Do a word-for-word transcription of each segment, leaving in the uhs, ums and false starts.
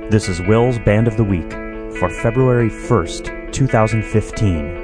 This is Will's Band of the Week for February first, twenty fifteen.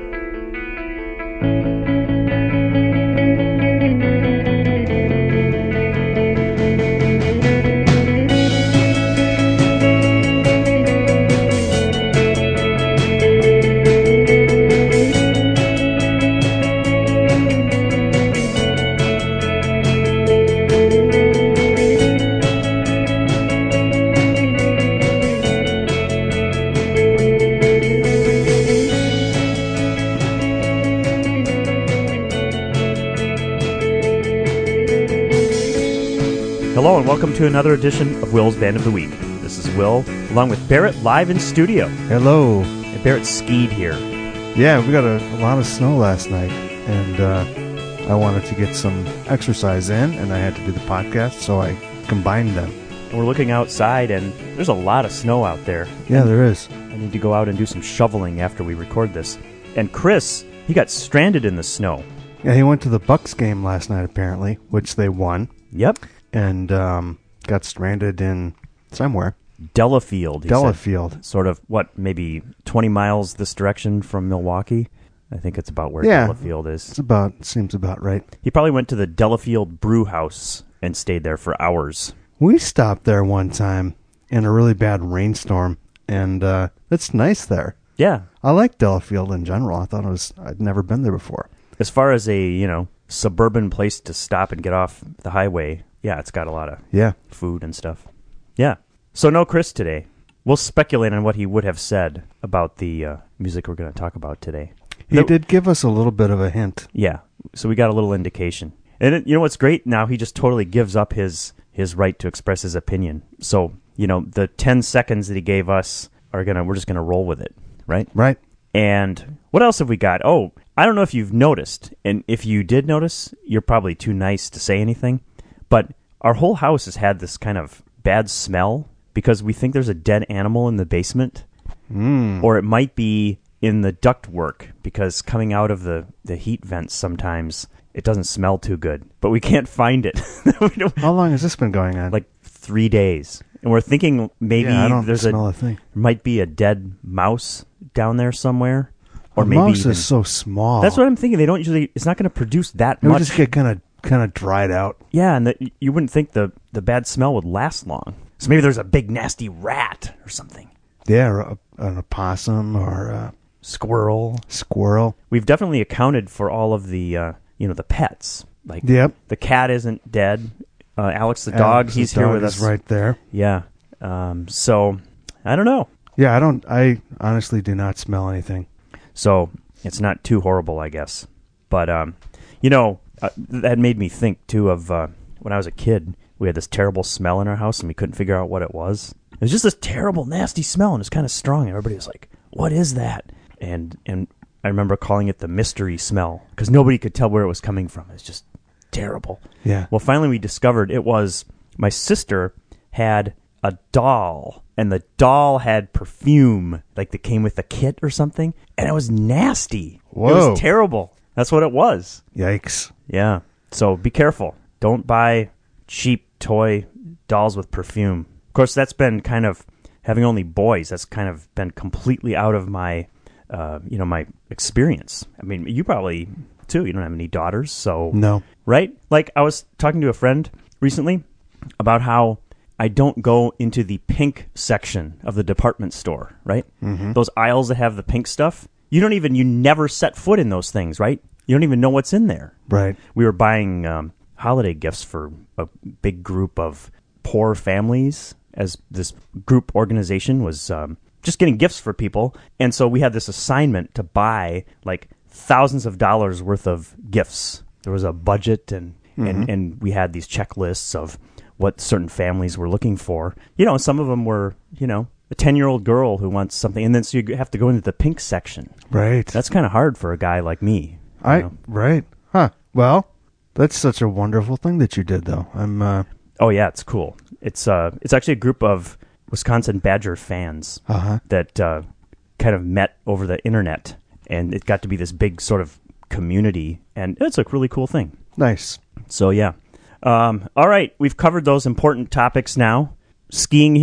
Hello and welcome to another edition of Will's Band of the Week. This is Will, along with Barrett, live in studio. Hello. And Barrett skied here. Yeah, we got a, a lot of snow last night, and uh, I wanted to get some exercise in, and I had to do the podcast, so I combined them. And we're looking outside, and there's a lot of snow out there. Yeah, and there is. I need to go out and do some shoveling after we record this. And Chris, he got stranded in the snow. Yeah, he went to the Bucks game last night, apparently, which they won. Yep. And um, got stranded in somewhere. Delafield. He Delafield. Said. Sort of, what, maybe twenty miles this direction from Milwaukee? I think it's about where yeah, Delafield is. It's about, seems about right. He probably went to the Delafield Brew House and stayed there for hours. We stopped there one time in a really bad rainstorm, and uh, it's nice there. Yeah. I like Delafield in general. I thought it was, I'd never been there before. As far as a, you know, suburban place to stop and get off the highway, yeah, it's got a lot of yeah. food and stuff. Yeah. So no Chris today. We'll speculate on what he would have said about the uh, music we're going to talk about today. He the, did give us a little bit of a hint. Yeah. So we got a little indication. And it, you know what's great? Now he just totally gives up his, his right to express his opinion. So, you know, the ten seconds that he gave us are going to, we're just going to roll with it, right? Right. And what else have we got? Oh, I don't know if you've noticed. And if you did notice, you're probably too nice to say anything. But our whole house has had this kind of bad smell because we think there's a dead animal in the basement. Mm. Or it might be in the ductwork because coming out of the, the heat vents sometimes it doesn't smell too good. But we can't find it. How long has this been going on? Like three days. And we're thinking maybe yeah, I don't there's smell a, a thing. There might be a dead mouse down there somewhere. Or the maybe mouse even, is so small. That's what I'm thinking. They don't usually. It's not going to produce that it much. It would just get kind of kind of dried out. Yeah, and the, you wouldn't think the the bad smell would last long. So maybe there's a big nasty rat or something. Yeah, or a, an opossum or a squirrel. Squirrel. We've definitely accounted for all of the uh, you know the pets. Like yep. The cat isn't dead. Uh, Alex the Alex dog. the He's dog here with is us. Right there. Yeah. Um, so I don't know. Yeah, I don't. I honestly do not smell anything. So. It's not too horrible, I guess. But, um, you know, uh, that made me think, too, of uh, when I was a kid, we had this terrible smell in our house, and we couldn't figure out what it was. It was just this terrible, nasty smell, and it was kind of strong. And everybody was like, what is that? And and I remember calling it the mystery smell, because nobody could tell where it was coming from. It was just terrible. Yeah. Well, finally we discovered it was my sister had a doll, and the doll had perfume, like that came with the kit or something, and it was nasty. Whoa. It was terrible. That's what it was. Yikes. Yeah. So be careful. Don't buy cheap toy dolls with perfume. Of course, that's been kind of, having only boys, that's kind of been completely out of my, uh, you know, my experience. I mean, you probably, too, you don't have any daughters, so. No. Right? Like, I was talking to a friend recently about how I don't go into the pink section of the department store, right? Mm-hmm. Those aisles that have the pink stuff. You don't even, you never set foot in those things, right? You don't even know what's in there. Right. We were buying um, holiday gifts for a big group of poor families, as this group organization was um, just getting gifts for people. And so we had this assignment to buy like thousands of dollars worth of gifts. There was a budget, and, mm-hmm. and, and we had these checklists of what certain families were looking for. You know, some of them were, you know, a ten-year-old girl who wants something, and then so you have to go into the pink section. Right. That's kind of hard for a guy like me. I know? Right. Huh. Well, that's such a wonderful thing that you did, though. I'm. Uh... Oh yeah, it's cool. It's uh, it's actually a group of Wisconsin Badger fans uh-huh. that uh, kind of met over the internet, and it got to be this big sort of community, and it's a really cool thing. Nice. So yeah. Um, all right, we've covered those important topics now. Skiing here,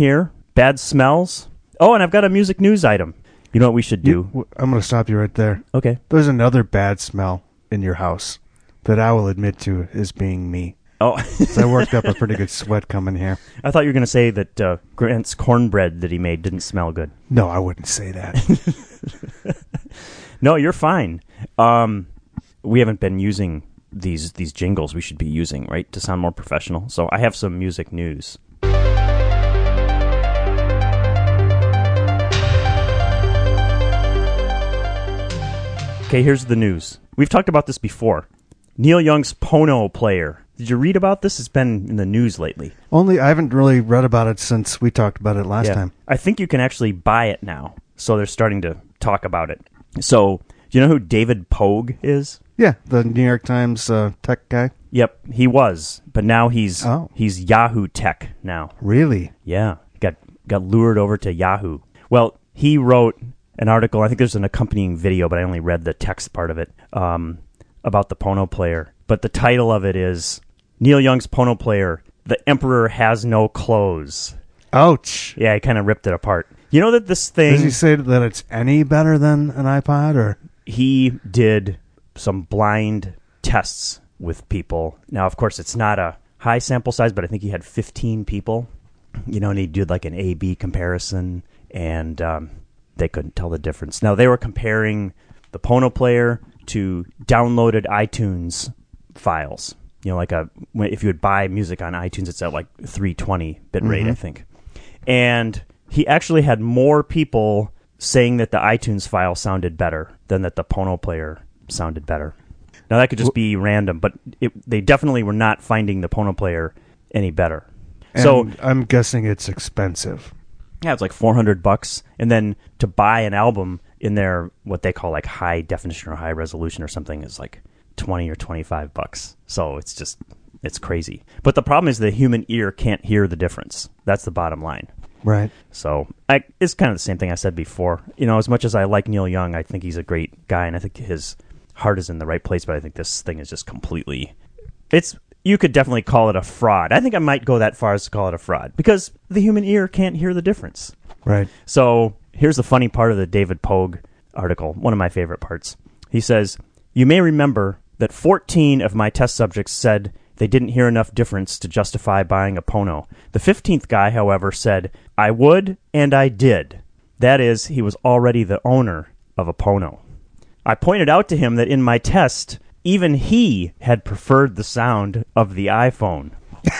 bad smells. Oh, and I've got a music news item. You know what we should do? You, I'm going to stop you right there. Okay. There's another bad smell in your house that I will admit to is being me. Oh. So I worked up a pretty good sweat coming here. I thought you were going to say that uh, Grant's cornbread that he made didn't smell good. No, I wouldn't say that. No, you're fine. Um, we haven't been using these these jingles we should be using, right, to sound more professional. So I have some music news. Okay, here's the news. We've talked about this before. Neil Young's Pono player. Did you read about this? It's been in the news lately. Only I haven't really read about it since we talked about it last Yeah. time. I think you can actually buy it now. So they're starting to talk about it. So, do you know who David Pogue is? Yeah, the New York Times uh, tech guy. Yep, he was. But now he's Oh. he's Yahoo Tech now. Really? Yeah, got got lured over to Yahoo. Well, he wrote an article. I think there's an accompanying video, but I only read the text part of it, um, about the Pono player. But the title of it is Neil Young's Pono player, The Emperor Has No Clothes. Ouch. Yeah, he kind of ripped it apart. You know that this thing... Does he say that it's any better than an iPod? Or He did some blind tests with people. Now, of course, it's not a high sample size, but I think he had fifteen people. You know, and he did like an A B comparison, and um, they couldn't tell the difference. Now, they were comparing the Pono player to downloaded iTunes files. You know, like a if you would buy music on iTunes, it's at like three twenty bit rate, Mm-hmm. I think. And he actually had more people saying that the iTunes file sounded better than that the Pono player sounded better. Now, that could just be random, but it, they definitely were not finding the Pono player any better. and So, I'm guessing it's expensive. yeah, it's like four hundred bucks. And then to buy an album in their, what they call like high definition or high resolution or something, is like twenty or twenty-five bucks. So it's just, it's crazy. But the problem is the human ear can't hear the difference. That's the bottom line. Right. So I, it's kind of the same thing I said before. You know, as much as I like Neil Young, I think he's a great guy, and I think his heart is in the right place, but I think this thing is just completely... It's you could definitely call it a fraud. I think I might go that far as to call it a fraud, because the human ear can't hear the difference. Right. So here's the funny part of the David Pogue article, one of my favorite parts. He says, "You may remember that fourteen of my test subjects said they didn't hear enough difference to justify buying a Pono. The fifteenth guy, however, said, I would and I did. That is, he was already the owner of a Pono. I pointed out to him that in my test, even he had preferred the sound of the iPhone.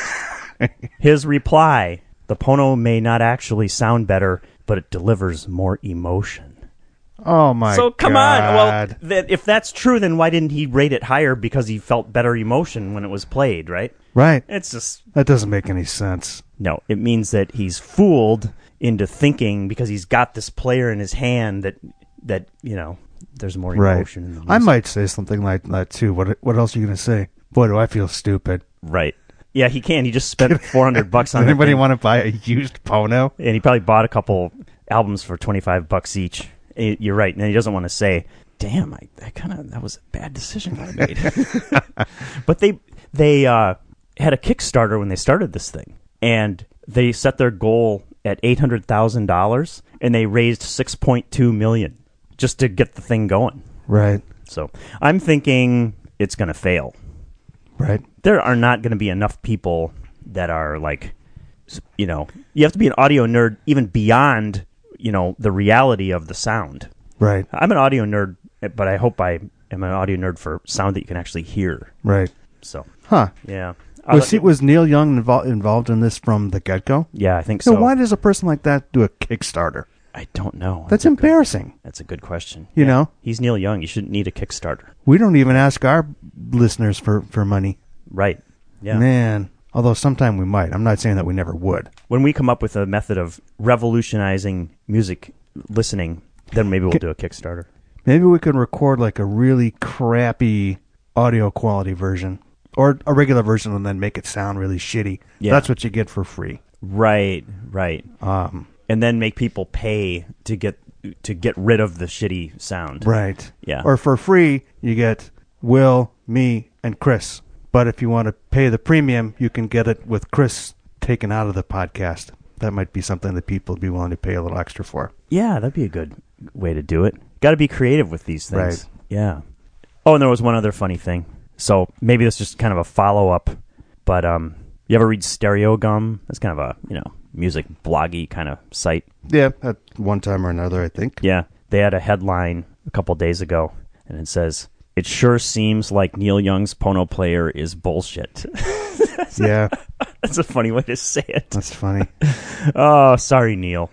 His reply, the Pono may not actually sound better, but it delivers more emotion." Oh, my God. So come on. Well, th- if that's true, then why didn't he rate it higher because he felt better emotion when it was played, right? Right. It's just... That doesn't make any sense. No, it means that he's fooled into thinking because he's got this player in his hand that, that you know, there's more Right. emotion in the music. I might say something like that, too. What What else are you going to say? Boy, do I feel stupid. Right. Yeah, he can. He just spent four hundred bucks on Does that anybody thing, want to buy a used Pono? and he probably bought a couple albums for twenty-five bucks each. Eh, You're right. And he doesn't want to say, damn, I, I kind of, that was a bad decision I made. But they, they, uh, had a Kickstarter when they started this thing, and they set their goal at eight hundred thousand dollars, and they raised six point two million dollars just to get the thing going. Right. So I'm thinking it's going to fail. Right. There are not going to be enough people that are like, you know, you have to be an audio nerd even beyond, you know, the reality of the sound. Right. I'm an audio nerd, but I hope I am an audio nerd for sound that you can actually hear. Right. So, Huh. yeah. Was, Uh, he, was Neil Young invol- involved in this from the get-go? Yeah, I think So, so. why does a person like that do a Kickstarter? I don't know. That's a good- embarrassing. that's a good question. You know? He's Neil Young. You shouldn't need a Kickstarter. We don't even ask our listeners for, for money. Right. Yeah. Man. Although sometime we might. I'm not saying that we never would. When we come up with a method of revolutionizing music listening, then maybe we'll K- do a Kickstarter. Maybe we could record like a really crappy audio quality version. Or a regular version and then make it sound really shitty. Yeah. That's what you get for free. Right, right. Um, And then make people pay to get to get rid of the shitty sound. right. Yeah. Or for free, you get Will, me, and Chris. But if you want to pay the premium, you can get it with Chris taken out of the podcast. that might be something that people would be willing to pay a little extra for. Yeah, that'd be a good way to do it. Got to be creative with these things. Right. Yeah. Oh, and there was one other funny thing. So maybe this is just kind of a follow-up, but um, you ever read Stereo Gum? That's kind of a, you know, music bloggy kind of site. Yeah, at one time or another, I think. Yeah. They had a headline a couple days ago, and it says, "It sure seems like Neil Young's Pono player is bullshit." Yeah. That's a funny way to say it. That's funny. Oh, sorry, Neil.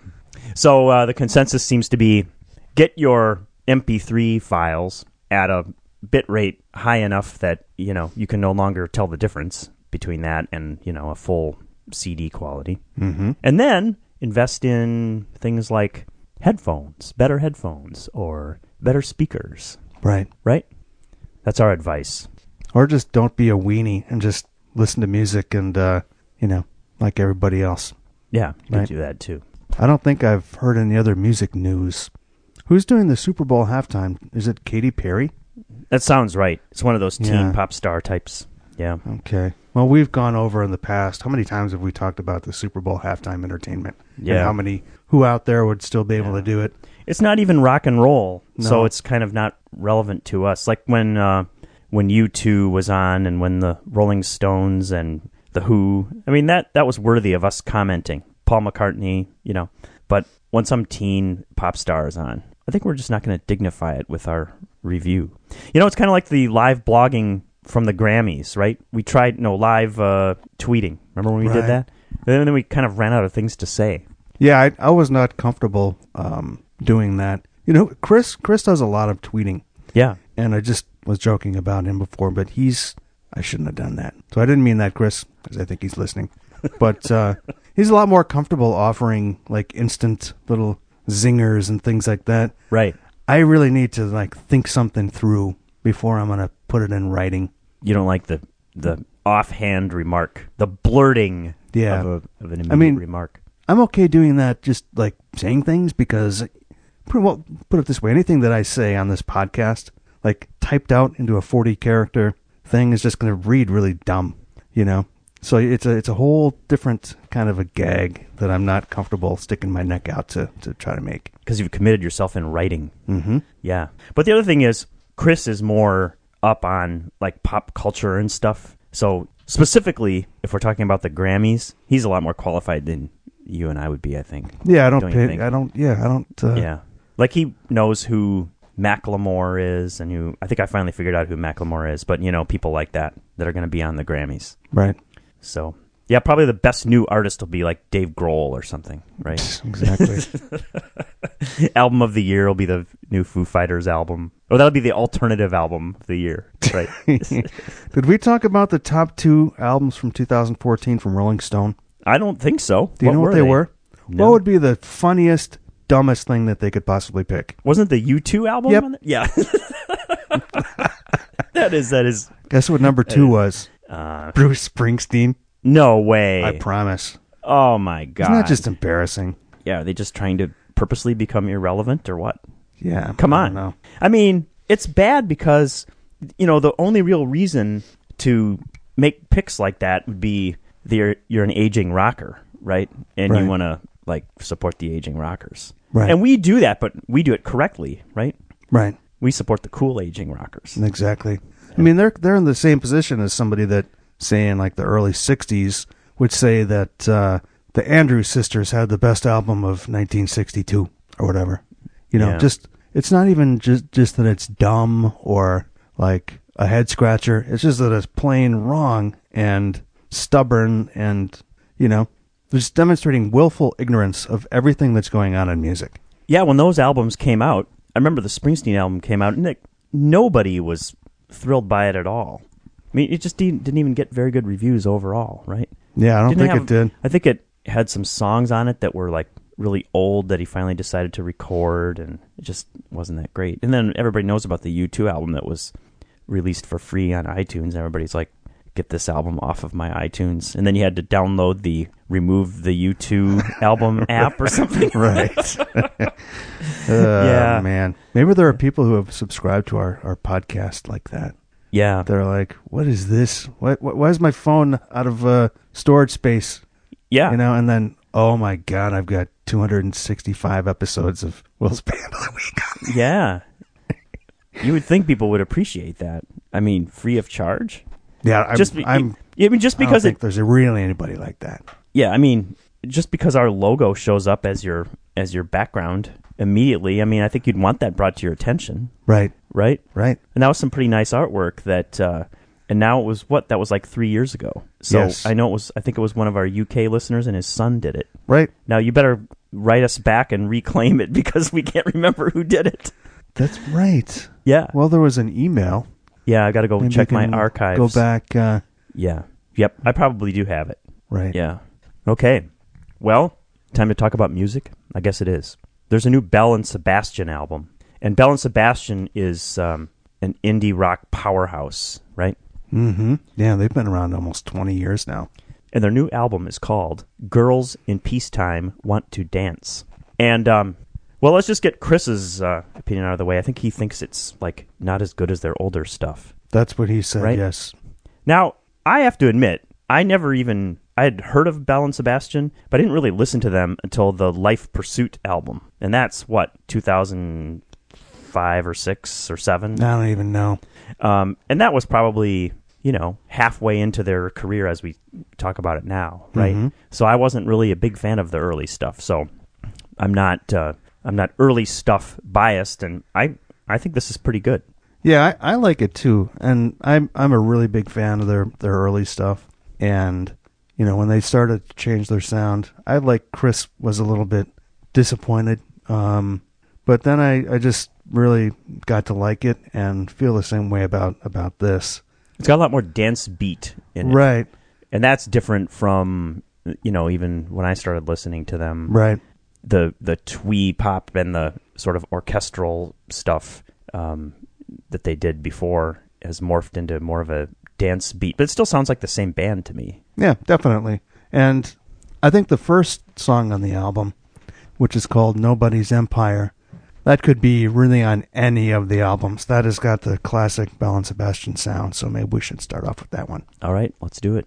So uh, the consensus seems to be get your M P three files at a bit rate high enough that, you know, you can no longer tell the difference between that and, you know, a full C D quality. Mm-hmm. And then invest in things like headphones, better headphones, or better speakers. Right. Right? That's our advice. Or just don't be a weenie and just listen to music and, uh, you know, like everybody else. Yeah, you Right. can do that too. I don't think I've heard any other music news. Who's doing the Super Bowl halftime? Is it Katy Perry? That sounds right. It's one of those teen Yeah. pop star types. Yeah. Okay. Well, we've gone over in the past. How many times have we talked about the Super Bowl halftime entertainment? Yeah. And how many, who out there would still be able Yeah. to do it? It's not even rock and roll, No. so it's kind of not relevant to us. Like when uh, when U two was on, and when the Rolling Stones and the Who. I mean, that that was worthy of us commenting. Paul McCartney, you know. But when some teen pop star is on, I think we're just not going to dignify it with our review. You know, it's kind of like the live blogging from the Grammys, right? We tried no live uh, tweeting. Remember when we Right. did that? And then we kind of ran out of things to say. Yeah, I, I was not comfortable um, doing that. You know, Chris Chris does a lot of tweeting, Yeah. and I just was joking about him before, but he's, I shouldn't have done that. So I didn't mean that, Chris, because I think he's listening. But uh, he's a lot more comfortable offering, like, instant little zingers and things like that. Right. I really need to, like, think something through before I'm going to put it in writing. You don't like the the offhand remark, the blurting Yeah. of, a, of an immediate I mean, remark. I'm okay doing that, just like saying things, because, pretty well, put it this way, anything that I say on this podcast, like typed out into a forty character thing, is just going to read really dumb, you know? So it's a it's a whole different kind of a gag that I'm not comfortable sticking my neck out to, to try to make. Because you've committed yourself in writing. Mm-hmm. Yeah. But the other thing is, Chris is more up on like pop culture and stuff. So specifically, if we're talking about the Grammys, he's a lot more qualified than you and I would be, I think. Yeah, I don't, Don't you pay, think? I don't, yeah, I don't, uh, Yeah. Like he knows who Macklemore is, and who, I think I finally figured out who Macklemore is, but you know, people like that, that are going to be on the Grammys. right. So, yeah, probably the best new artist will be like Dave Grohl or something, right? Exactly. Album of the year will be the new Foo Fighters album. Or that'll be the alternative album of the year, right? Did we talk about the top two albums from two thousand fourteen from Rolling Stone? I don't think so. Do you know what they, were? No. What would be the funniest, dumbest thing that they could possibly pick? Wasn't the U two album Yep. on there? Yeah. that is, that is, Guess what number two was? uh, Bruce Springsteen. no way. I promise. Oh my God. Isn't that just embarrassing? Yeah, are they just trying to purposely become irrelevant or what? Yeah. Come I on. don't know. I mean, it's bad because, you know, the only real reason to make picks like that would be that you're, you're an aging rocker, right? And Right. you want to, like, support the aging rockers. Right. And we do that, but we do it correctly, right? Right. We support the cool aging rockers. Exactly. I mean, they're they're in the same position as somebody that, say, in like the early sixties, would say that uh, the Andrews Sisters had the best album of nineteen sixty-two or whatever. You know, Yeah. just it's not even just just that it's dumb or like a head scratcher. It's just that it's plain wrong and stubborn, and you know, just demonstrating willful ignorance of everything that's going on in music. Yeah, when those albums came out, I remember the Springsteen album came out, and it, nobody was thrilled by it at all. I mean, it just didn't, didn't even get very good reviews overall, right? Yeah, I don't Didn't think have- it did. I think it had some songs on it that were like really old that he finally decided to record, and it just wasn't that great. And then everybody knows about the U two album that was released for free on iTunes. Everybody's like, get this album off of my iTunes. And then you had to download the remove the U two album app or something. Right. uh, Yeah. Man. Maybe there are people who have subscribed to our, our podcast like that. Yeah. They're like, what is this? Why, why, why is my phone out of uh, storage space? Yeah. You know, and then oh my God, I've got two hundred sixty-five episodes of Will's Band of the Week. Yeah. You would think people would appreciate that. I mean, free of charge? Yeah, I'm, just be, I'm I mean, just I don't because think it, there's really anybody like that. yeah, I mean, just because our logo shows up as your as your background immediately, I mean, I think you'd want that brought to your attention, Right, right? right. And that was some pretty nice artwork that, uh, and now it was what? That was like three years ago. So Yes. I know it was, I think it was one of our U K listeners and his son did it. Right. Now you better write us back and reclaim it because we can't remember who did it. That's right. Yeah. Well, there was an email. Yeah, I got to go Maybe check you my can archives. Go back. Uh, Yeah. Yep. I probably do have it. right. Yeah. Okay. Well, time to talk about music? I guess it is. There's a new Belle and Sebastian album. And Belle and Sebastian is um, an indie rock powerhouse, right? Mm-hmm. Yeah, they've been around almost twenty years now. And their new album is called Girls in Peacetime Want to Dance. And, um, well, let's just get Chris's uh, opinion out of the way. I think he thinks it's, like, not as good as their older stuff. That's what he said, Right? yes. Now, I have to admit, I never even, I had heard of Belle and Sebastian, but I didn't really listen to them until the Life Pursuit album. And that's, what, two thousand five or six or seven? I don't even know. Um, and that was probably, you know, halfway into their career as we talk about it now, right? Mhm. So I wasn't really a big fan of the early stuff. So I'm not, uh, I'm not early stuff biased, and I, I think this is pretty good. Yeah, I, I like it too, and I'm I'm a really big fan of their, their early stuff. And you know, when they started to change their sound, I like Chris was a little bit disappointed, um, but then I, I just really got to like it and feel the same way about about this. It's got a lot more dance beat in it, Right, and that's different from, you know, even when I started listening to them, right, the the twee pop and the sort of orchestral stuff um, that they did before has morphed into more of a dance beat, but it still sounds like the same band to me. yeah, definitely. And I think the first song on the album, which is called Nobody's Empire, that could be really on any of the albums. That has got the classic Belle and Sebastian sound, so maybe we should start off with that one. All right, let's do it.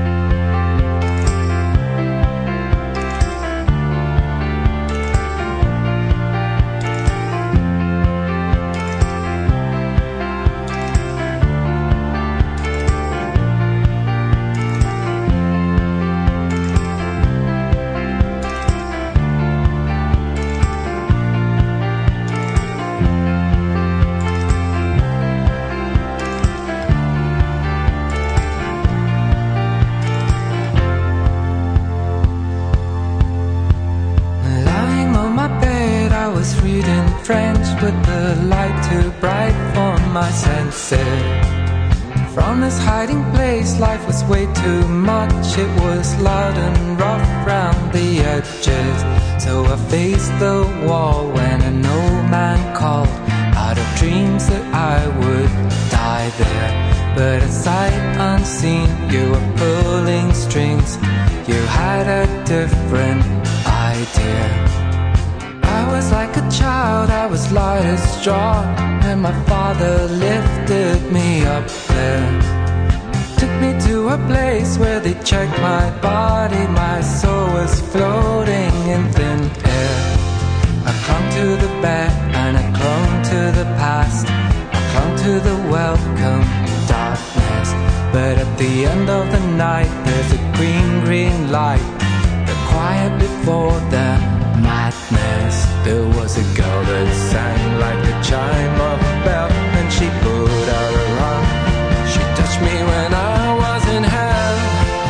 Lying on my bed, I was reading French with the light too bright for my senses. From this hiding place, life was way too much. It was loud and rough round the edges. So I faced the wall when an old man called out of dreams that I would die there. But at sight unseen, you were pulling strings. You had a different idea. I was like a child, I was light as straw, and my father lifted me up there. Took me to a place where they checked my body. My soul was floating in thin air. I clung to the bed and I clung to the past. I clung to the welcome darkness. But at the end of the night, there's a green, green light. The quiet before the madness. There was a girl that sang like the chime of a bell, and she put out her arm. She touched me when I was in hell.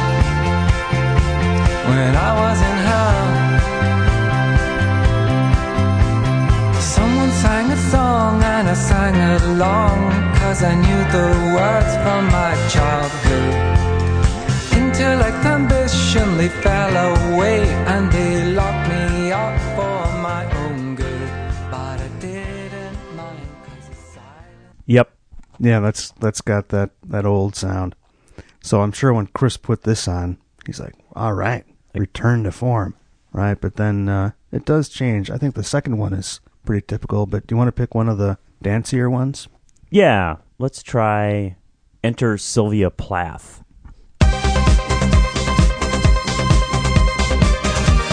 When I was in hell. Someone sang a song and I sang along, 'cause I knew the words from my childhood. Intellect, ambition, they fell away, and they locked me up for my own good. But I didn't mind, 'cause it's silent. Yep. Yeah, that's that's got that, that old sound. So I'm sure when Chris put this on, he's like, all right, return to form. Right, but then uh, it does change. I think the second one is pretty typical, but do you want to pick one of the dancier ones? Yeah, let's try Enter Sylvia Plath.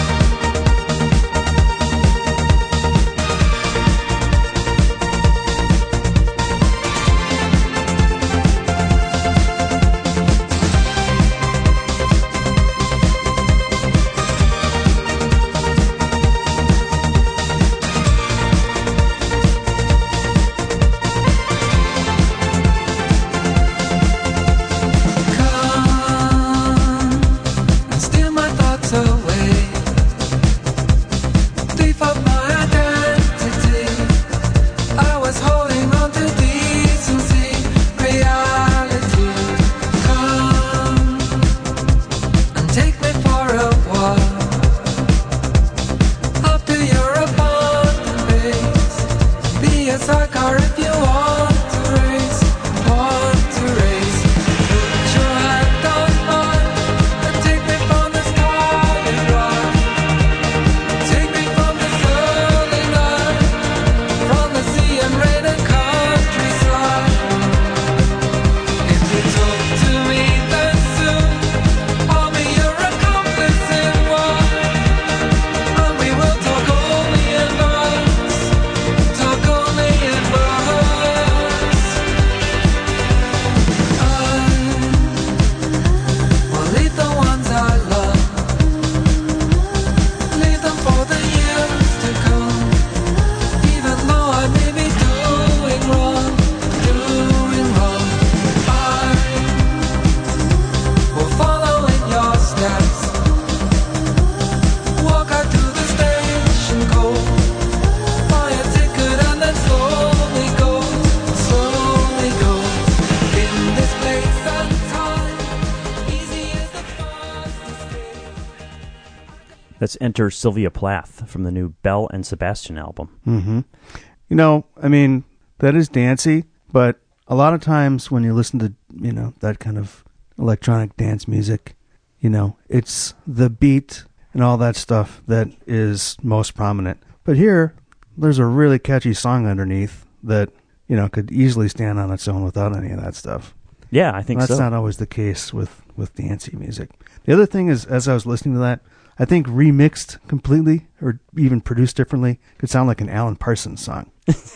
Let's enter Sylvia Plath from the new Belle and Sebastian album. Mm-hmm. You know, I mean, that is dancey, but a lot of times when you listen to, you know, that kind of electronic dance music, you know, it's the beat and all that stuff that is most prominent. But here, there's a really catchy song underneath that, you know, could easily stand on its own without any of that stuff. Yeah, I think That's so. not always the case with, with dancey music. The other thing is, as I was listening to that, I think remixed completely or even produced differently could sound like an Alan Parsons song.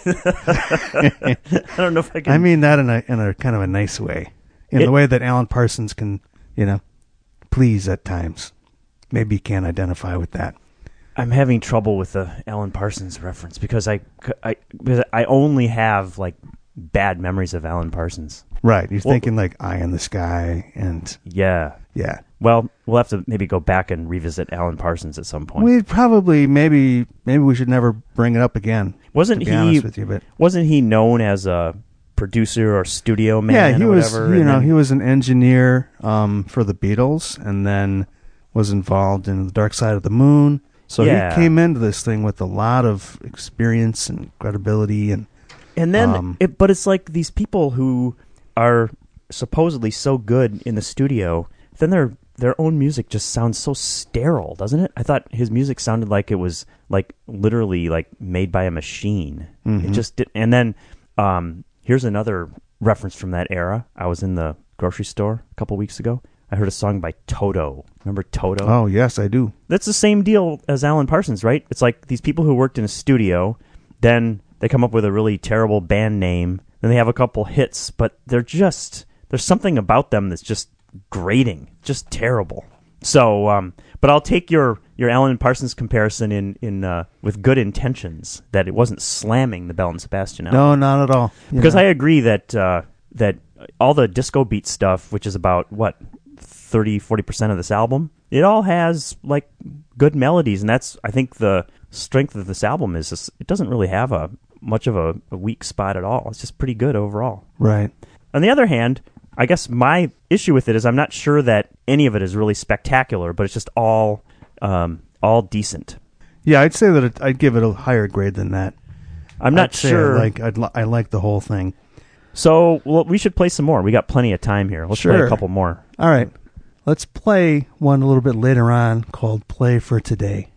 I don't know if I can... I mean that in a in a kind of a nice way. In It- the way that Alan Parsons can, you know, please at times. Maybe you can't identify with that. I'm having trouble with the Alan Parsons reference because I, I, because I only have, like, bad memories of Alan Parsons. Right. You're Well- thinking like Eye in the Sky and, Yeah. yeah. Well, we'll have to maybe go back and revisit Alan Parsons at some point. We'd probably, maybe, maybe we should never bring it up again. Wasn't to be he? honest with you, but Wasn't he known as a producer or studio man? yeah, he or was. whatever, You and know, then- he was an engineer um, for the Beatles, and then was involved in the Dark Side of the Moon. So Yeah. he came into this thing with a lot of experience and credibility, and And then, Um, it, but it's like these people who are supposedly so good in the studio, then their their own music just sounds so sterile, doesn't it? I thought his music sounded like it was like literally like made by a machine. Mhm. It just did. And then um, here's another reference from that era. I was in the grocery store a couple weeks ago. I heard a song by Toto. Remember Toto? oh yes, I do. That's the same deal as Alan Parsons, right? It's like these people who worked in a studio, then they come up with a really terrible band name, then they have a couple hits, but they're just, there's something about them that's just grating, just terrible. So, um, but I'll take your, your Alan Parsons comparison in, in uh, with good intentions, that it wasn't slamming the Belle and Sebastian album. No, not at all. You Because know. I agree that uh, that all the disco beat stuff, which is about, what, thirty, forty percent of this album, it all has, like, good melodies, and that's, I think, the strength of this album is this, it doesn't really have a much of a, a weak spot at all. It's just pretty good overall. right. On the other hand, I guess my issue with it is I'm not sure that any of it is really spectacular, but it's just all um, all decent. Yeah, I'd say that it, I'd give it a higher grade than that. I'm not I'd say sure. I like I'd li- I like the whole thing. So, well, we should play some more. We got plenty of time here. Let's play Sure. a couple more. All right, let's play one a little bit later on called "Play for Today."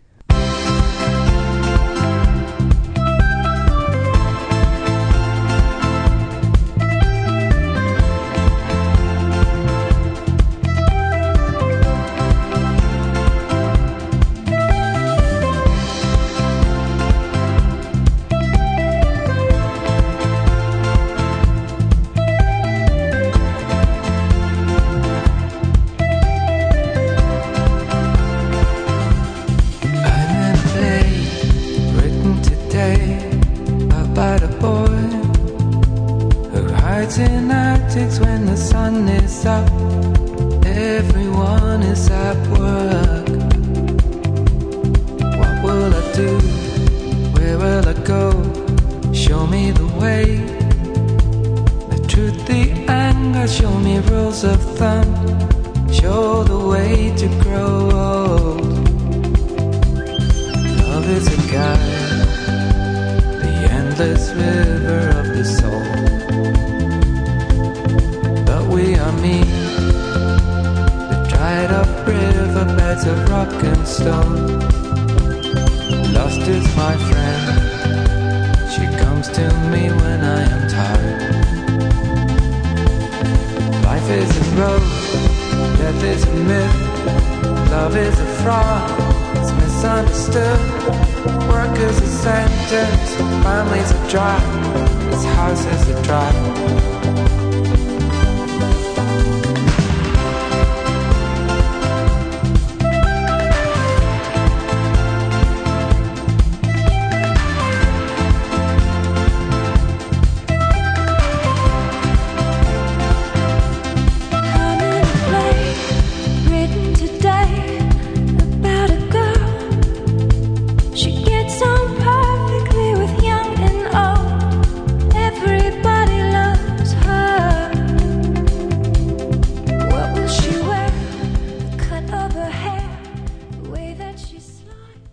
I'm in a play written today about a boy who hides in attics when the sun is up. Everyone is at work. What will I do? Where will I go? Show me the way. The truth, the anger, show me rules of thumb. Show the way to grow old. Love is a guide, the endless river of the soul. But we are me, the dried up riverbeds of rock and stone. Lost is my friend, she comes to me when I am tired. Life is a road, death is a myth, love is a fraud, it's misunderstood. Work is a sentence, family's a drive, this house is a drive. I'm in a play written today about a girl. She gets on perfectly with young and old. Everybody loves her.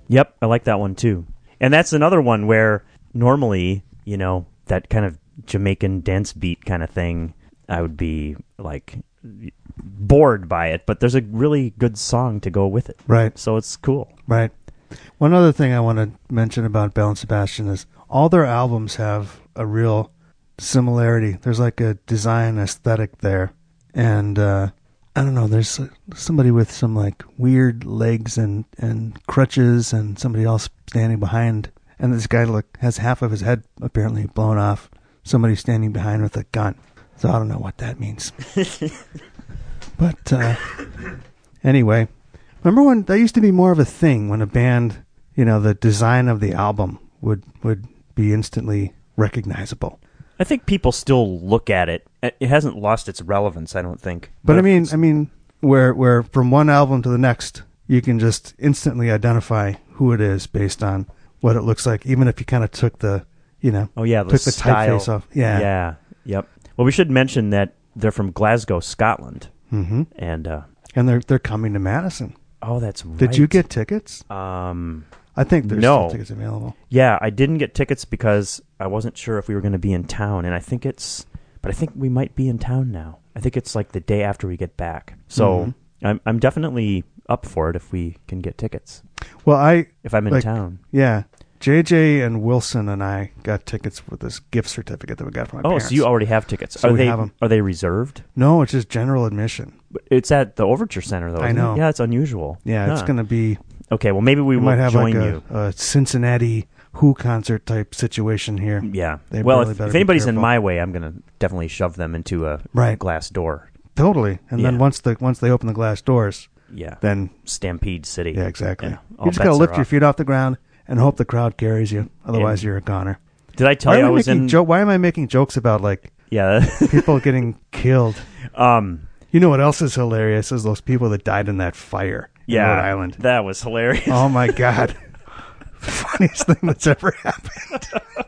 Yep, I like that one too. And that's another one where normally, you know, that kind of Jamaican dance beat kind of thing, I would be like bored by it, but there's a really good song to go with it. Right. So it's cool. Right. One other thing I want to mention about Belle and Sebastian is all their albums have a real similarity. There's like a design aesthetic there. And uh, I don't know, there's somebody with some like weird legs and, and crutches and somebody else standing behind. And this guy look has half of his head apparently blown off. Somebody standing behind with a gun. So I don't know what that means. But uh, anyway, remember when that used to be more of a thing when a band, you know, the design of the album would, would be instantly recognizable. I think people still look at it. It hasn't lost its relevance, I don't think. But, but I mean, I mean, where where from one album to the next, you can just instantly identify who it is based on what it looks like, even if you kind of took the, you know, oh yeah, the took the style. typeface off. Yeah, yeah, yep. Well, we should mention that they're from Glasgow, Scotland, mm-hmm. and uh, and they're they're coming to Madison. Oh, that's right. Did you get tickets? Um, I think there's no. still tickets available. Yeah, I didn't get tickets because I wasn't sure if we were going to be in town, and I think it's, but I think we might be in town now. I think it's like the day after we get back. So mm-hmm. I'm I'm definitely up for it if we can get tickets. Well, I if I'm in like, town. Yeah. J J and Wilson and I got tickets with this gift certificate that we got from my oh, parents. so you already have tickets. So are we they have 'em. Are they reserved? No, it's just general admission. It's at the Overture Center, though. I isn't know. It? Yeah, it's unusual. Yeah, huh. it's going to be... Okay, well, maybe we, we will might have join like a, you. a Cincinnati Who concert type situation here. Yeah. They well, really if, better if be anybody's in careful. my way, I'm going to definitely shove them into a Right. glass door. Totally. And Yeah. then once the once they open the glass doors, Yeah. then... Stampede City. Yeah, exactly. Yeah, all you just bets got to are lift your off. feet off the ground and hope the crowd carries you. Otherwise, And- you're a goner. Did I tell Why you am I I was making in... jo- Why am I making jokes about, like, Yeah. people getting killed? um. You know what else is hilarious is those people that died in that fire in Yeah. Rhode Island. That was hilarious. Oh, my God. Funniest thing that's ever happened.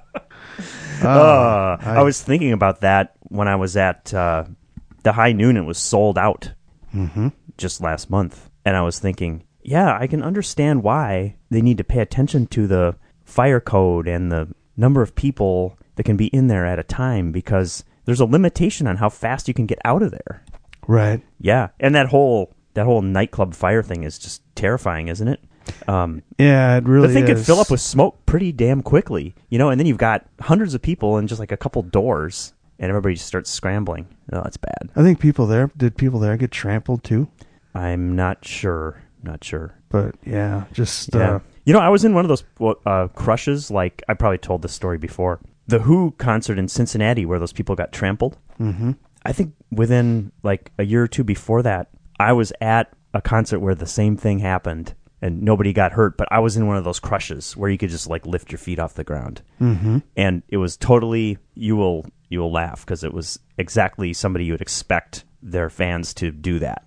Uh, Oh, I, I- was thinking about that when I was at uh, the High Noon. It was sold out Mm-hmm. just last month. And I was thinking, yeah, I can understand why they need to pay attention to the fire code and the number of people that can be in there at a time, because there's a limitation on how fast you can get out of there. Right. Yeah. And that whole that whole nightclub fire thing is just terrifying, isn't it? Um, Yeah, it really the thing is. could fill up with smoke pretty damn quickly, you know, and then you've got hundreds of people and just like a couple doors, and everybody just starts scrambling. Oh, that's bad. I think people there, did people there get trampled too? I'm not sure. Not sure. But yeah, just, Yeah. uh, You know, I was in one of those uh, crushes, like, I probably told this story before. The Who concert in Cincinnati where those people got trampled. mm-hmm. I think within, like, a year or two before that, I was at a concert where the same thing happened and nobody got hurt, but I was in one of those crushes where you could just, like, lift your feet off the ground. Mm-hmm. And it was totally, you will you will laugh, because it was exactly somebody you would expect their fans to do that.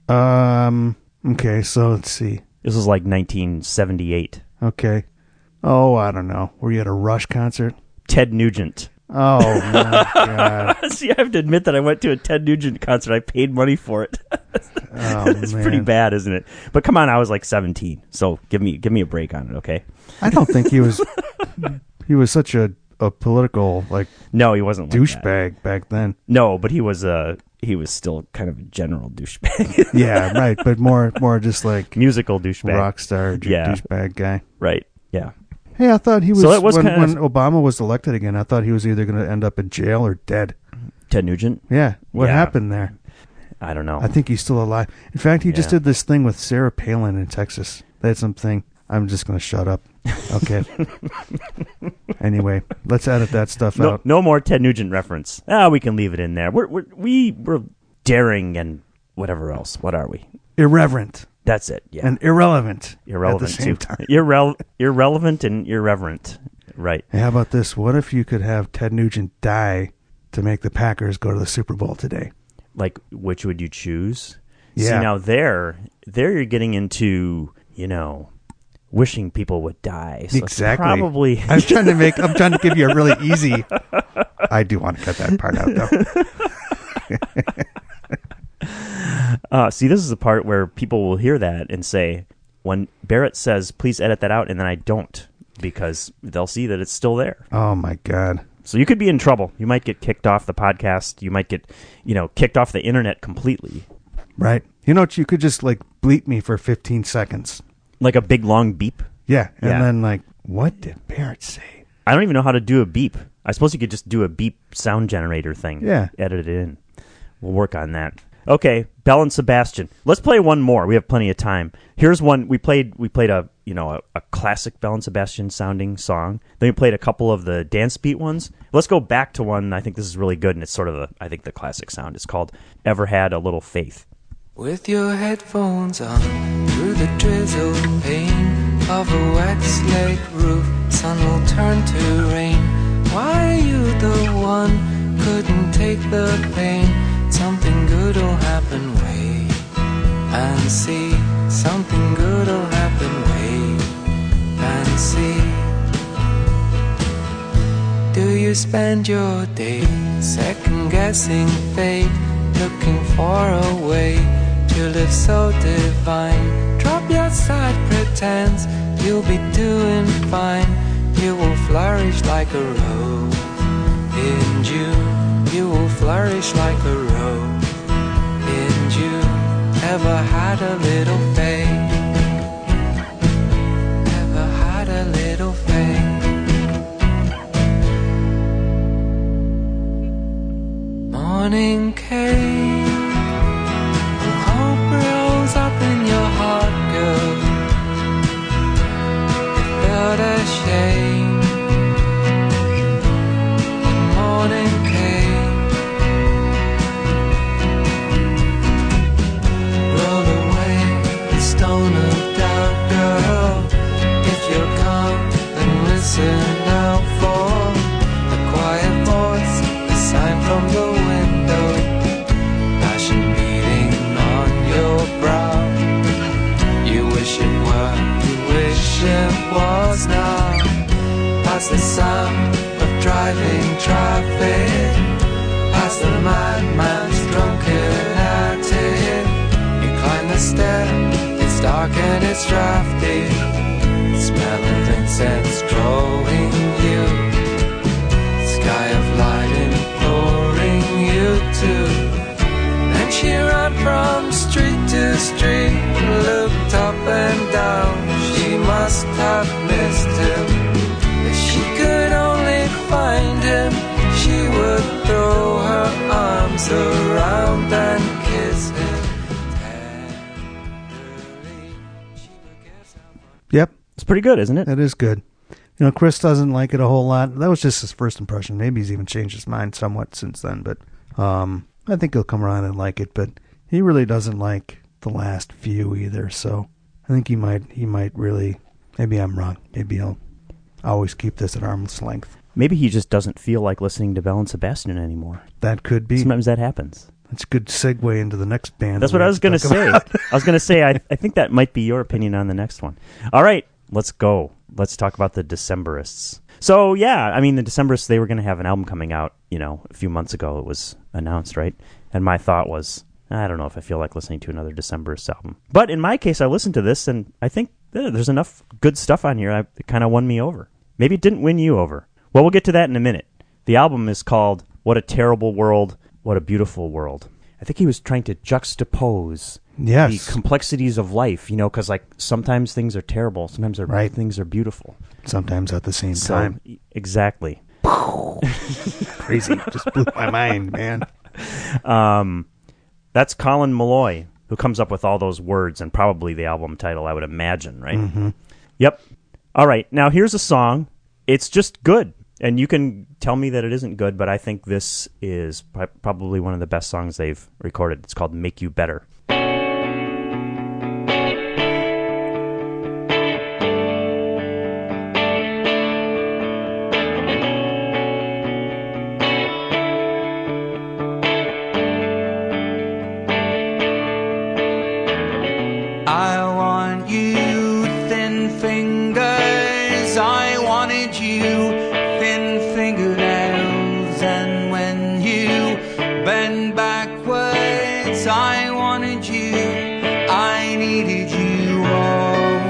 Um, okay, so let's see. This was like nineteen seventy-eight. Okay. Oh, I don't know. Were you at a Rush concert? Ted Nugent. Oh, my God. See, I have to admit that I went to a Ted Nugent concert. I paid money for it. Oh, It's man. pretty bad, isn't it? But come on, I was like seventeen, so give me give me a break on it, okay? I don't think he was, he was such a, a political, like, No, he wasn't like that. douchebag back then. No, but he was uh, he was still kind of a general douchebag. Yeah, right, but more, more just like Musical douchebag. rock star j- Yeah. douchebag guy. Right, yeah. Hey, I thought he was, So it was when, kind when of- Obama was elected again, I thought he was either going to end up in jail or dead. Ted Nugent? Yeah, what Yeah. happened there? I don't know. I think he's still alive. In fact, he just Yeah. did this thing with Sarah Palin in Texas. They had something. I'm just going to shut up. Okay. Anyway, let's edit that stuff no, out. no more Ted Nugent reference. Ah, we can leave it in there. We're, we're, we, we're daring and whatever else. What are we? Irreverent That's it, yeah. and irrelevant Irrelevant at the same too. time. Irrel- irrelevant and irreverent. Right. Hey, how about this? What if you could have Ted Nugent die to make the Packers go to the Super Bowl today? Like, which would you choose? Yeah. See, now there, there you're getting into, you know, wishing people would die. So it's Exactly. Probably. I'm trying to make. I'm trying to give you a really easy. I do want to cut that part out, though. uh, see, this is the part where people will hear that and say, when Barrett says, please edit that out, and then I don't, because they'll see that it's still there. Oh, my God. So you could be in trouble. You might get kicked off the podcast. You might get, you know, kicked off the internet completely. Right. You know what? You could just, like, bleep me for fifteen seconds. Like a big, long beep? Yeah. And Yeah. then, like, what did Barrett say? I don't even know how to do a beep. I suppose you could just do a beep sound generator thing. Yeah. Edit it in. We'll work on that. Okay, Belle and Sebastian. Let's play one more. We have plenty of time. Here's one. We played We played a, you know, a, a classic Belle and Sebastian sounding song. Then we played a couple of the dance beat ones. Let's go back to one. I think this is really good, and it's sort of, a, I think, the classic sound. It's called Ever Had a Little Faith. With your headphones on, through the drizzle pane of a wet slate roof, sun will turn to rain. Why are you the one, couldn't take the pain? Something good'll happen, wait and see. Something good'll happen, wait and see. Do you spend your day second guessing fate, looking for a way to live so divine? Drop your side pretense, you'll be doing fine. You will flourish like a rose in June. You will flourish like a rose in June. Ever had a little faith? Ever had a little faith? Morning came, hope rose up in your heart, girl. You felt ashamed. The morning came. Stone of doubt, girl. If you'll come and listen out for the quiet voice, the sign from the window, passion beating on your brow. You wish it were, you wish it was now. Past the sound of driving traffic, past the madman's drunken attic. You climb the stair. It's dark and it's drafty. The smell of incense growing you. Sky of light imploring you to. Then she ran from street to street, looked up and down. She must have missed him. If she could only find him, she would throw her arms around and kiss him. Yep. It's pretty good, isn't it? That is good. You know, Chris doesn't like it a whole lot. That was just his first impression. Maybe he's even changed his mind somewhat since then, but um, I think he'll come around and like it. But he really doesn't like the last few either. So I think he might. He might really. Maybe I'm wrong. Maybe he'll always keep this at arm's length. Maybe he just doesn't feel like listening to Belle and Sebastian anymore. That could be. Sometimes that happens. That's a good segue into the next band. That's what I was going to say. I was going to say, I, I think that might be your opinion on the next one. All right, let's go. Let's talk about the Decemberists. So, yeah, I mean, the Decemberists, they were going to have an album coming out, you know, a few months ago. It was announced, right? And my thought was, I don't know if I feel like listening to another Decemberists album. But in my case, I listened to this, and I think eh, there's enough good stuff on here. I, it kind of won me over. Maybe it didn't win you over. Well, we'll get to that in a minute. The album is called What a Terrible World, What a Beautiful World. I think he was trying to juxtapose yes. the complexities of life, you know, because like sometimes things are terrible, sometimes are, right. things are beautiful. Sometimes at the same so, time. Exactly. Crazy. Just blew my mind, man. Um, that's Colin Malloy, who comes up with all those words and probably the album title, I would imagine, right? Mm-hmm. Yep. All right. Now, here's a song. It's just good. And you can tell me that it isn't good, but I think this is pr- probably one of the best songs they've recorded. It's called Make You Better. I want you, thin fingers, I wanted you, thin fingernails, and when you bend backwards, I wanted you, I needed you all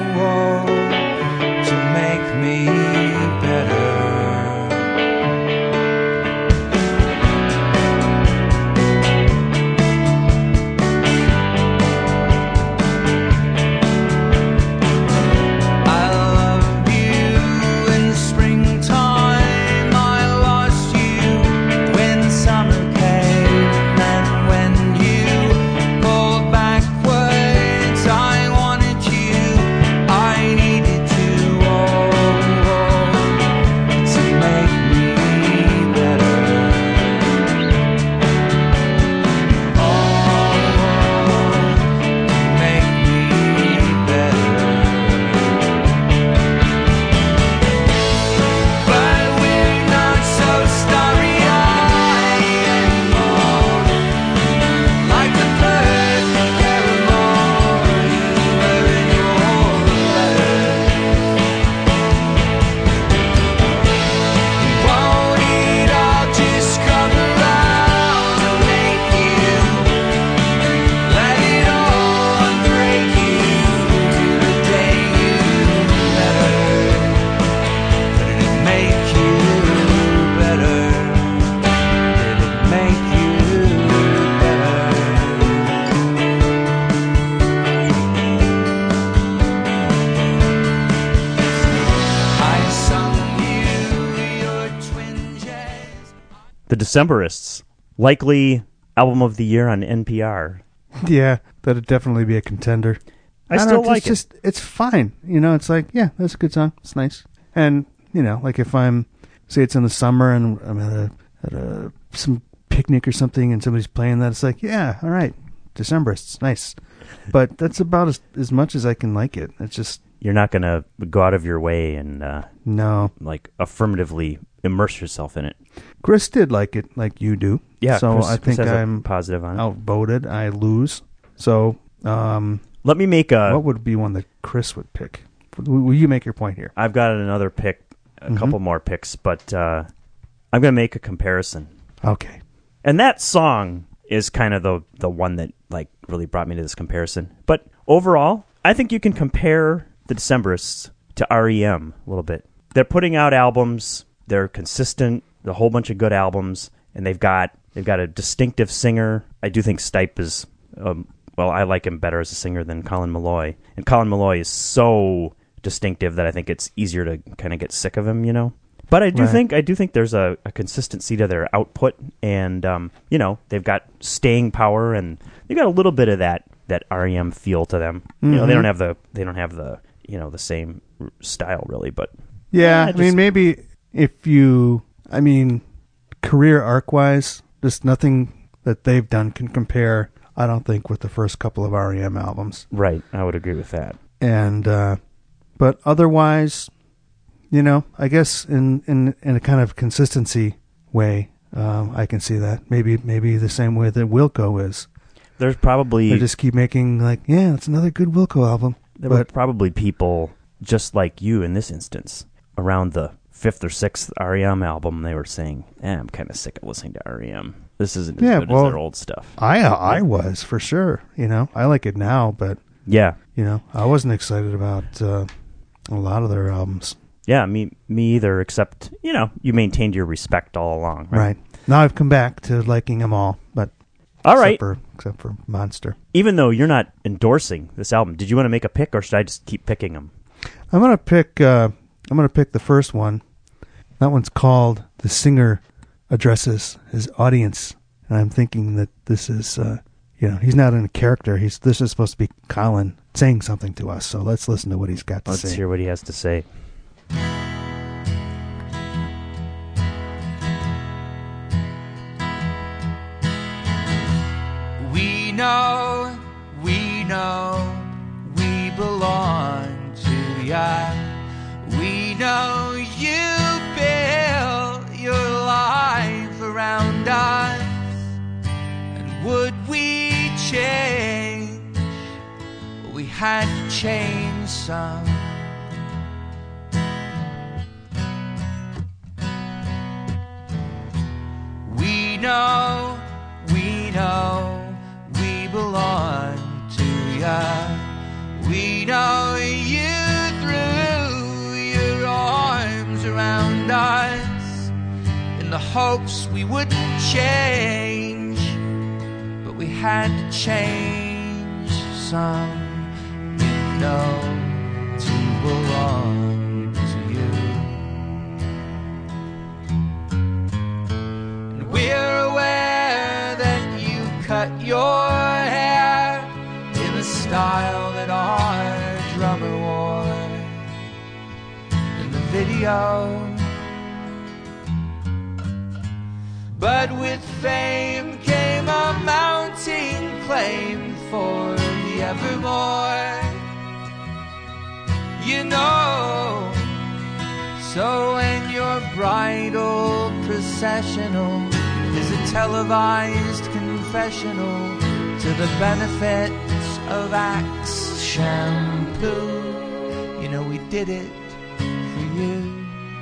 The Decemberists. Likely album of the year on N P R. Yeah, that'd definitely be a contender. I, I don't still know, like it's it. just it's fine. You know, it's like, yeah, that's a good song. It's nice. And, you know, like if I'm, say it's in the summer and I'm at a, at a some picnic or something and somebody's playing that, it's like, yeah, all right, Decemberists, nice. But that's about as, as much as I can like it. It's just... You're not going to go out of your way and, uh, no, like, affirmatively immerse yourself in it. Chris did like it, like you do. Yeah, so Chris, I Chris think has a I'm positive on it. outvoted. I lose. So, um, Let me make a... what would be one that Chris would pick? Will will you make your point here? I've got another pick, a Mhm. couple more picks, but uh, I'm going to make a comparison. Okay. And that song is kind of the the one that like really brought me to this comparison. But overall, I think you can compare the Decemberists to R E M a little bit. They're putting out albums, they're consistent, a whole bunch of good albums, and they've got they've got a distinctive singer. I do think Stipe is um, well, I like him better as a singer than Colin Malloy. And Colin Malloy is so distinctive that I think it's easier to kind of get sick of him, you know. But I do Right. think I do think there's a, a consistency to their output, and um, you know, they've got staying power, and they've got a little bit of that, that R E M feel to them. You know, they Mhm. don't have the they don't have the you know the same r- style really, but Yeah, Yeah, I just- mean, maybe if you, I mean, career arc-wise, just nothing that they've done can compare, I don't think, with the first couple of R E M albums. right, I would agree with that. And, uh, but otherwise, you know, I guess in, in, in a kind of consistency way, um, I can see that. Maybe maybe the same way that Wilco is. There's probably They just keep making, like, yeah, it's another good Wilco album. there were But, probably people just like you in this instance around the fifth or sixth R E M album. They were saying, eh, "I'm kind of sick of listening to R E M. This isn't as Yeah, good well, as their old stuff." I I was, for sure. You know, I like it now, but, Yeah, you know, I wasn't excited about uh, a lot of their albums. yeah, me me either. Except you know, you maintained your respect all along, right? Right. Now I've come back to liking them all, but All except right. for except for Monster. Even though you're not endorsing this album, did you want to make a pick, or should I just keep picking them? I'm gonna pick. Uh, I'm gonna pick the first one. That one's called "The Singer Addresses His Audience," and I'm thinking that this is, uh, you know, he's not in a character. He's this is supposed to be Colin saying something to us. So let's listen to what he's got to Let's say. hear what he has to say. We know, we know, we belong to ya. We know you built your life around us. And would we change? We had to change some. We know, we know, we belong to ya. We know you threw your arms around us in the hopes we wouldn't change, but we had to change some, you know, to belong to you. And we're aware that you cut your hair in the style that our drummer wore in the video. But with fame came a mounting claim for the evermore, you know. So when your bridal processional is a televised confessional to the benefits of Axe shampoo, you know we did it for you.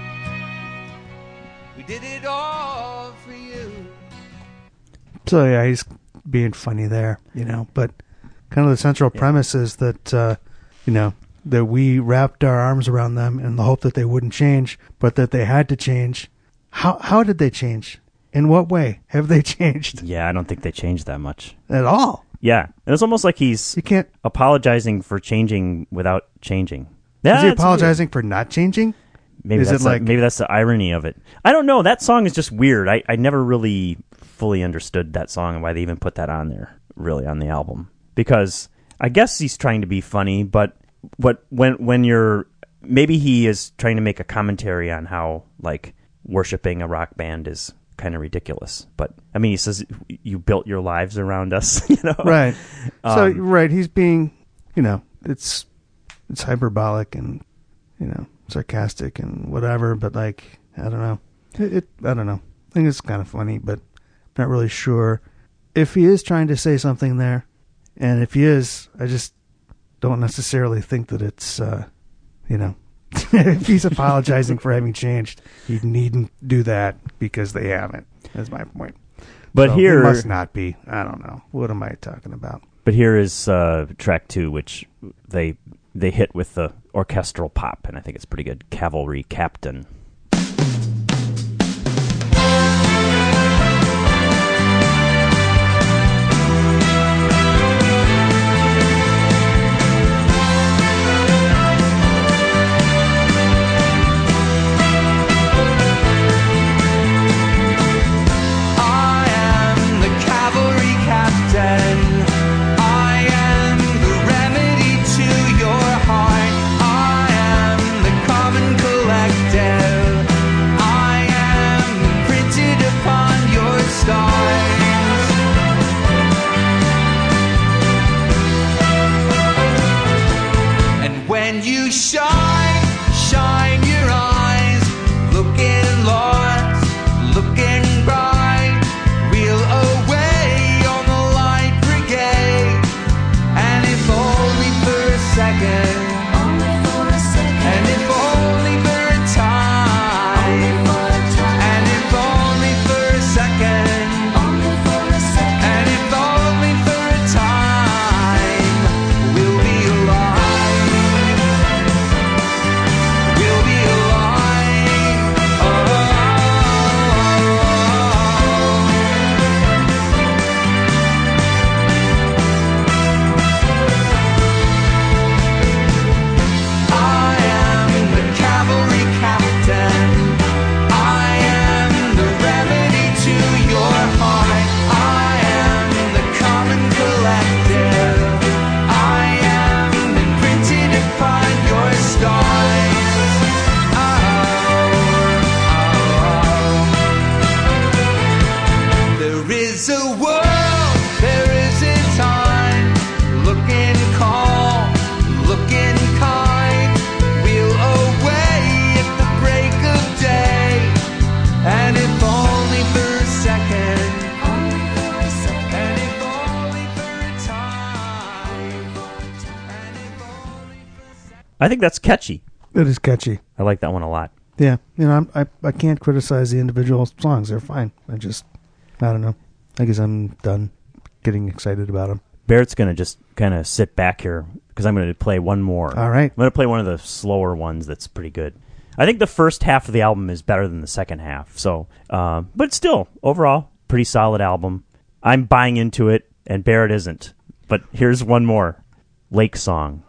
We did it all for you. So yeah, he's being funny there, you know. But kind of the central Yeah. premise is that, uh, you know, that we wrapped our arms around them in the hope that they wouldn't change, but that they had to change. How how did they change? In what way have they changed Yeah, I don't think they changed that much. at all? Yeah, and it's almost like he's You can't. apologizing for changing without changing. Yeah, Is he it's apologizing for not changing? weird. maybe Is that's it the- like- maybe that's the irony of it. I don't know. That song is just weird. I, I never really fully understood that song and why they even put that on there, really, on the album. Because I guess he's trying to be funny, but what when when you're maybe he is trying to make a commentary on how like worshiping a rock band is kind of ridiculous. But I mean, he says you built your lives around us, you know, Right. so Um, right, he's being, you know, it's it's hyperbolic and, you know, sarcastic and whatever. But like, I don't know. It, it I don't know. I think it's kind of funny, but not really sure if he is trying to say something there. And if he is, I just don't necessarily think that it's, uh, you know, if he's apologizing for having changed, he needn't do that because they haven't. That's my point. But So here it must not be. I don't know. What am I talking about? But here is uh, track two, which they they hit with the orchestral pop, and I think it's pretty good. Cavalry Captain. I am the cavalry captain. I am the remedy to your heart. I am the common collective. I am printed upon your stars. And when you shine, shine your eyes, looking lost, looking bright, wheel away on the light brigade, and if only for a second, Only for a second. and if only for a time, and if only for a second, Only for a second. and if only for a time, we'll be alive. We'll be alive. Oh. I am the cavalry captain. I am the remedy to your heart. I am the common collective. I am imprinted upon your stars. Oh, oh, oh. There is a world, there is a time, looking calm, looking kind, we'll away at the break of day, and if only for a second, Only for a second. and if only for a time, and if only for a second. I think that's catchy. It is catchy. I like that one a lot. Yeah, you know, I'm, I I can't criticize the individual songs. They're fine. I just, I don't know. I guess I'm done getting excited about them. Barrett's going to just kind of sit back here because I'm going to play one more. All right. I'm going to play one of the slower ones that's pretty good. I think the first half of the album is better than the second half. So, uh, but still, overall, pretty solid album. I'm buying into it, and Barrett isn't. But here's one more. Lake Song.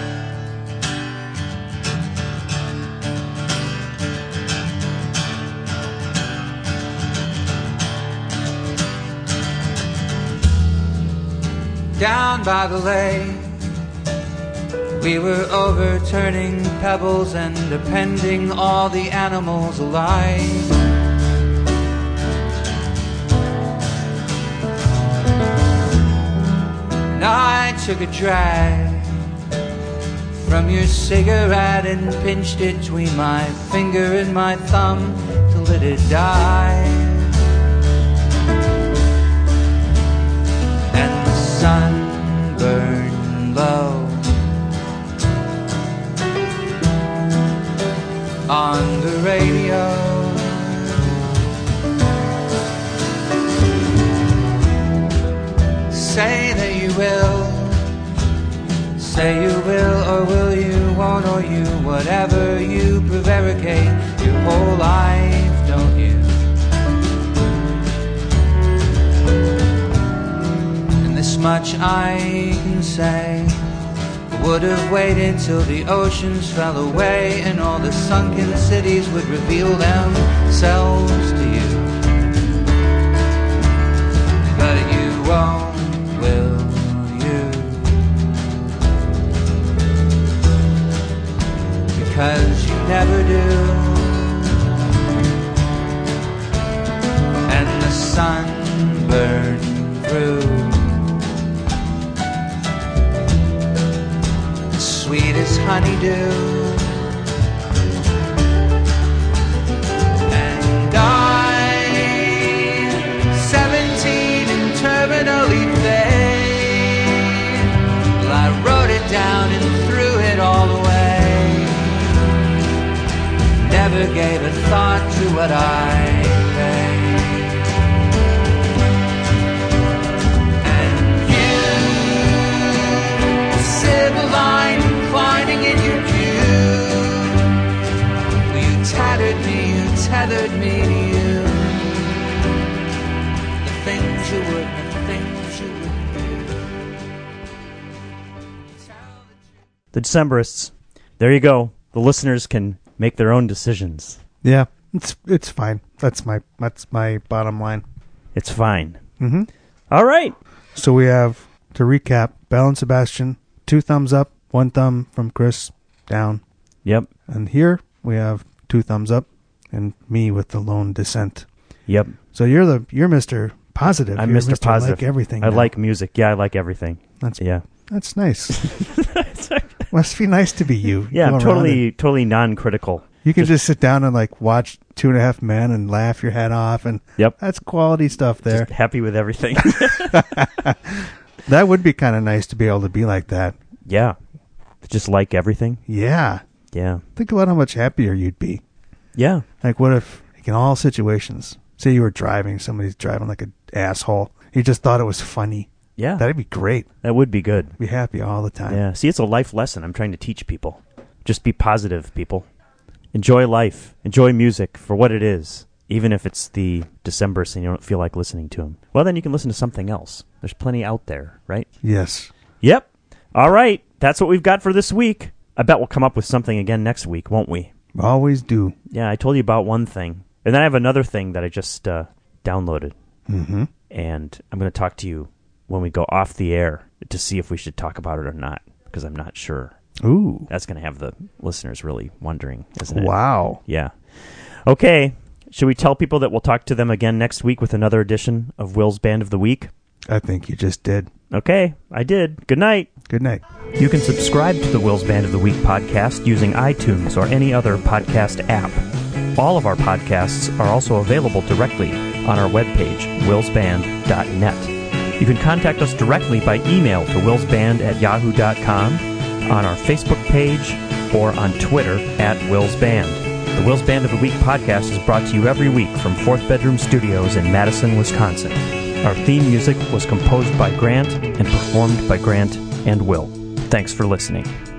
Down by the lake, we were overturning pebbles and appending all the animals alive. And I took a drag from your cigarette and pinched it between my finger and my thumb to let it die. And the sun burned low on the radio. Say that you will, say you will, or will you, won't, or you, whatever you prevaricate your whole life, don't you? And this much I can say, would have waited till the oceans fell away and all the sunken cities would reveal themselves to you. But you won't, will you? Because you never do. And the sun burned through. Sweet as honeydew. And I, seventeen and terminally vain, well, I wrote it down and threw it all away. Never gave a thought to what I paid. And you, Sibylline, reclining in your pew, well, you tattered me, you tethered me to you. The things you would, the things you wouldn't do. The Decemberists. There you go. The listeners can make their own decisions. Yeah, it's it's fine. That's my that's my bottom line. It's fine. Mm-hmm. All right. So we have, to recap, Belle and Sebastian, two thumbs up, one thumb from Chris, down. Yep. And here we have two thumbs up, and me with the lone dissent. Yep. So you're the you're Mister Positive. I'm You're Mister Positive. Like everything. I now. like music. Yeah, I like everything. That's Yeah. That's nice. Must be nice to be you. Yeah, Go I'm around totally and- totally non-critical. You can just, sit down and like watch Two and a Half Men and laugh your head off, and Yep. that's quality stuff there. Just happy with everything. That would be kind of nice to be able to be like that. Yeah. Just like everything. Yeah. Yeah. Think about how much happier you'd be. Yeah. Like, what if, like, in all situations, say you were driving, somebody's driving like an asshole, you just thought it was funny. Yeah. That'd be great. That would be good. Be happy all the time. Yeah. See, it's a life lesson I'm trying to teach people. Just be positive, people. Enjoy life. Enjoy music for what it is. Even if it's the Decemberists and you don't feel like listening to them. Well, then you can listen to something else. There's plenty out there, right? Yes. Yep. All right. That's what we've got for this week. I bet we'll come up with something again next week, won't we? Always do. Yeah, I told you about one thing. And then I have another thing that I just uh, downloaded. Mm-hmm. And I'm going to talk to you when we go off the air to see if we should talk about it or not, because I'm not sure. Ooh. That's going to have the listeners really wondering, isn't it? Wow. Yeah. Okay. Should we tell people that we'll talk to them again next week with another edition of Will's Band of the Week? I think you just did. Okay, I did. Good night. Good night. You can subscribe to the Will's Band of the Week podcast using iTunes or any other podcast app. All of our podcasts are also available directly on our webpage, wills band dot net. You can contact us directly by email to willsband at yahoo dot com, on our Facebook page, or on Twitter at willsband. The Will's Band of the Week podcast is brought to you every week from Fourth Bedroom Studios in Madison, Wisconsin. Our theme music was composed by Grant and performed by Grant and Will. Thanks for listening.